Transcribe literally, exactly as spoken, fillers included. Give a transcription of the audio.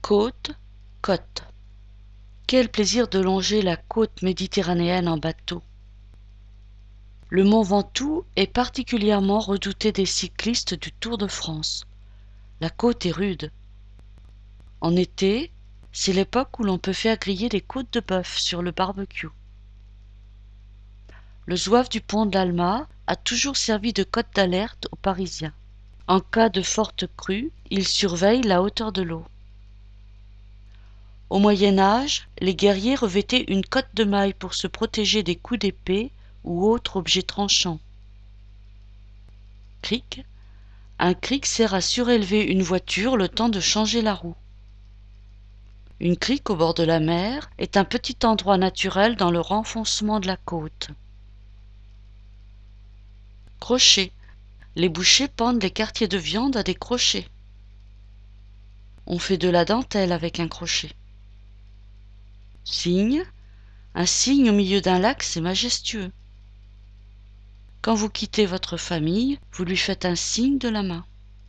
Côte, côte. Quel plaisir de longer la côte méditerranéenne en bateau. Le mont Ventoux est particulièrement redouté des cyclistes du Tour de France. La côte est rude. En été, c'est l'époque où l'on peut faire griller des côtes de bœuf sur le barbecue. Le zouave du pont de l'Alma a toujours servi de cote d'alerte aux Parisiens. En cas de forte crue, il surveille la hauteur de l'eau. Au Moyen Âge, les guerriers revêtaient une cotte de mailles pour se protéger des coups d'épée ou autres objets tranchants. Cric. Un cric sert à surélever une voiture le temps de changer la roue. Une crique au bord de la mer est un petit endroit naturel dans le renfoncement de la côte. Crochet. Les bouchers pendent les quartiers de viande à des crochets. On fait de la dentelle avec un crochet. Cygne. Un cygne au milieu d'un lac, c'est majestueux. Quand vous quittez votre famille, vous lui faites un signe de la main.